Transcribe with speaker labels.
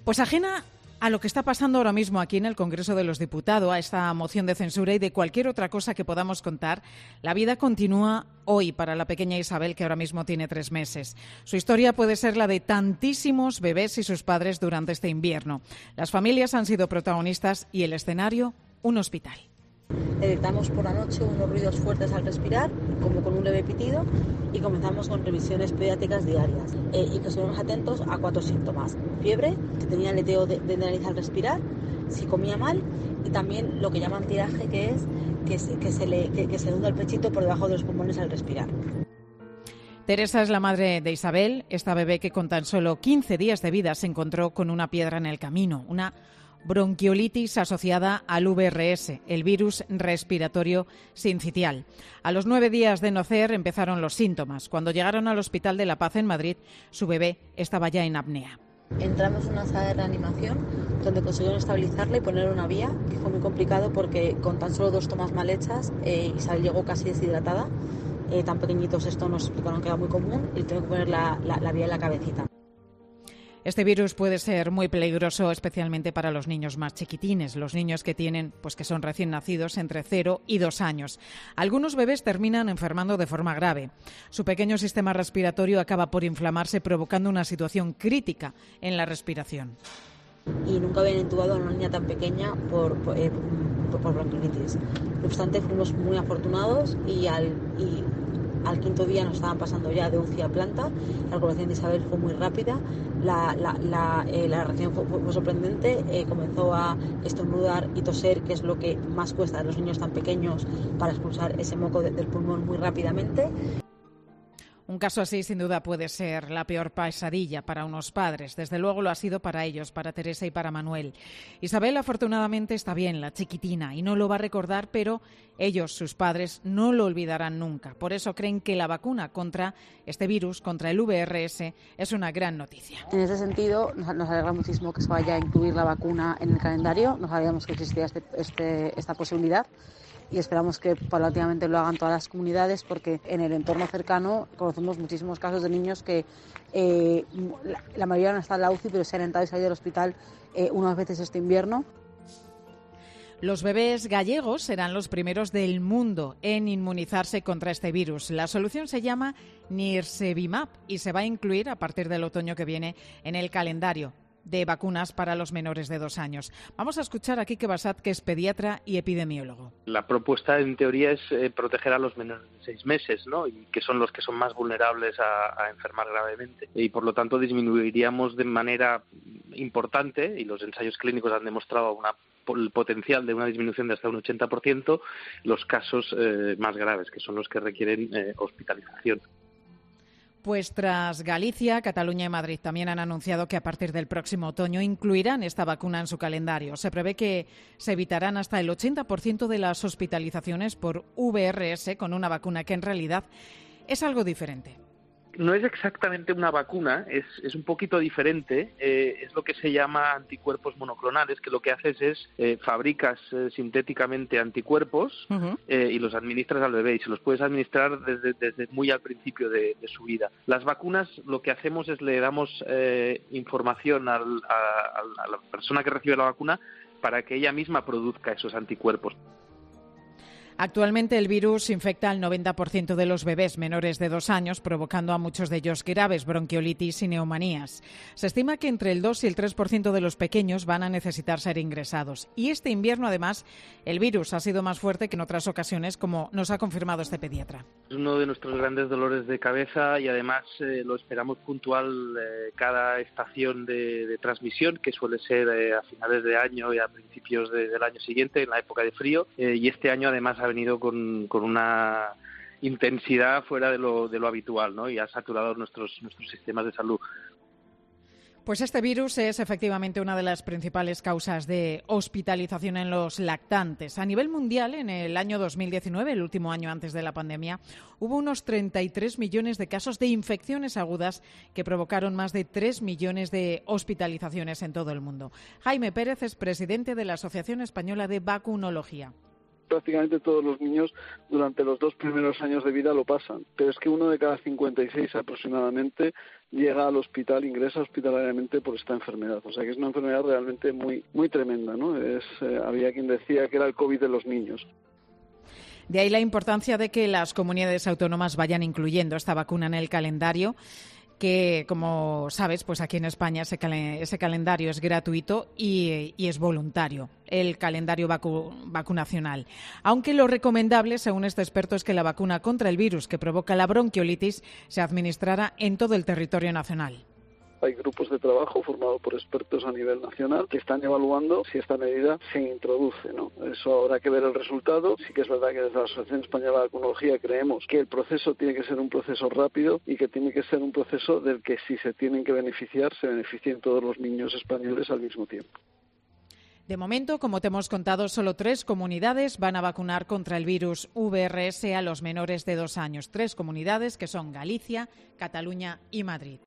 Speaker 1: Pues ajena a lo que está pasando ahora mismo aquí en el Congreso de los Diputados, a esta moción de censura y de cualquier otra cosa que podamos contar, la vida continúa hoy para la pequeña Isabel, que ahora mismo tiene 3 meses. Su historia puede ser la de tantísimos bebés y sus padres durante este invierno. Las familias han sido protagonistas y el escenario, un hospital.
Speaker 2: Detectamos por la noche unos ruidos fuertes al respirar, como con un leve pitido, y comenzamos con revisiones pediátricas diarias. Y que estuvimos atentos a 4 síntomas: fiebre, que tenía aleteo de nariz al respirar, si comía mal, y también lo que llaman tiraje, que es que se le hunda el pechito por debajo de los pulmones al respirar.
Speaker 1: Teresa es la madre de Isabel, esta bebé que con tan solo 15 días de vida se encontró con una piedra en el camino, una bronquiolitis asociada al VRS, el virus respiratorio sincitial. A los 9 días de nacer empezaron los síntomas. Cuando llegaron al Hospital de la Paz en Madrid, su bebé estaba ya en apnea.
Speaker 2: Entramos en una sala de reanimación donde consiguieron estabilizarla y poner una vía, que fue muy complicado porque con tan solo 2 tomas mal hechas, Isabel llegó casi deshidratada. Tan pequeñitos, esto nos explicaron que era muy común, y tengo que poner la vía en la cabecita.
Speaker 1: Este virus puede ser muy peligroso, especialmente para los niños más chiquitines, los niños que tienen, que son recién nacidos entre 0 y 2 años. Algunos bebés terminan enfermando de forma grave. Su pequeño sistema respiratorio acaba por inflamarse, provocando una situación crítica en la respiración.
Speaker 2: Y nunca habían intubado a una niña tan pequeña por bronquiolitis. No obstante, fuimos muy afortunados y al 5.º día nos estaban pasando ya de UCI a planta. La recuperación de Isabel fue muy rápida, la reacción fue sorprendente. Comenzó a estornudar y toser, que es lo que más cuesta a los niños tan pequeños para expulsar ese moco del pulmón muy rápidamente.
Speaker 1: Un caso así, sin duda, puede ser la peor pesadilla para unos padres. Desde luego lo ha sido para ellos, para Teresa y para Manuel. Isabel, afortunadamente, está bien, la chiquitina, y no lo va a recordar, pero ellos, sus padres, no lo olvidarán nunca. Por eso creen que la vacuna contra este virus, contra el VRS, es una gran noticia.
Speaker 2: En ese sentido, nos alegra muchísimo que se vaya a incluir la vacuna en el calendario. No sabíamos que existía esta posibilidad. Y esperamos que paulatinamente lo hagan todas las comunidades, porque en el entorno cercano conocemos muchísimos casos de niños que la mayoría no está en la UCI, pero se han entrado y salido del hospital unas veces este invierno.
Speaker 1: Los bebés gallegos serán los primeros del mundo en inmunizarse contra este virus. La solución se llama Nirsevimab y se va a incluir a partir del otoño que viene en el calendario de vacunas para los menores de 2 años. Vamos a escuchar a Quique Bassat, que es pediatra y epidemiólogo.
Speaker 3: La propuesta, en teoría, es proteger a los menores de 6 meses, ¿no? Y que son los que son más vulnerables a enfermar gravemente. Y, por lo tanto, disminuiríamos de manera importante, y los ensayos clínicos han demostrado el potencial de una disminución de hasta un 80%, los casos más graves, que son los que requieren hospitalización.
Speaker 1: Pues tras Galicia, Cataluña y Madrid también han anunciado que a partir del próximo otoño incluirán esta vacuna en su calendario. Se prevé que se evitarán hasta el 80% de las hospitalizaciones por VRS con una vacuna que en realidad es algo diferente.
Speaker 3: No es exactamente una vacuna, es un poquito diferente, es lo que se llama anticuerpos monoclonales, que lo que haces es fabricas sintéticamente anticuerpos y los administras al bebé, y se los puedes administrar desde muy al principio de su vida. Las vacunas, lo que hacemos es le damos información a la persona que recibe la vacuna para que ella misma produzca esos anticuerpos.
Speaker 1: Actualmente el virus infecta al 90% de los bebés menores de 2 años, provocando a muchos de ellos graves bronquiolitis y neumonías. Se estima que entre el 2 y el 3% de los pequeños van a necesitar ser ingresados. Y este invierno, además, el virus ha sido más fuerte que en otras ocasiones, como nos ha confirmado este pediatra.
Speaker 3: Es uno de nuestros grandes dolores de cabeza y además lo esperamos puntual cada estación de transmisión, que suele ser a finales de año y a principios del año siguiente, en la época de frío. Y este año, además, ha venido con una intensidad fuera de lo habitual, ¿no? Y ha saturado nuestros sistemas de salud.
Speaker 1: Pues este virus es efectivamente una de las principales causas de hospitalización en los lactantes. A nivel mundial, en el año 2019, el último año antes de la pandemia, hubo unos 33 millones de casos de infecciones agudas que provocaron más de 3 millones de hospitalizaciones en todo el mundo. Jaime Pérez es presidente de la Asociación Española de Vacunología.
Speaker 4: Prácticamente todos los niños durante los 2 primeros años de vida lo pasan, pero es que 1 de cada 56 aproximadamente llega al hospital, ingresa hospitalariamente por esta enfermedad. O sea que es una enfermedad realmente muy, muy tremenda, ¿no? Había quien decía que era el COVID de los niños.
Speaker 1: De ahí la importancia de que las comunidades autónomas vayan incluyendo esta vacuna en el calendario, que, como sabes, pues aquí en España ese calendario es gratuito y es voluntario, el calendario vacunacional. Aunque lo recomendable, según este experto, es que la vacuna contra el virus que provoca la bronquiolitis se administrara en todo el territorio nacional.
Speaker 4: Hay grupos de trabajo formados por expertos a nivel nacional que están evaluando si esta medida se introduce, ¿no? Eso habrá que ver el resultado. Sí que es verdad que desde la Asociación Española de Vacunología creemos que el proceso tiene que ser un proceso rápido y que tiene que ser un proceso del que si se tienen que beneficiar, se beneficien todos los niños españoles al mismo tiempo.
Speaker 1: De momento, como te hemos contado, solo 3 comunidades van a vacunar contra el virus VRS a los menores de 2 años. 3 comunidades que son Galicia, Cataluña y Madrid.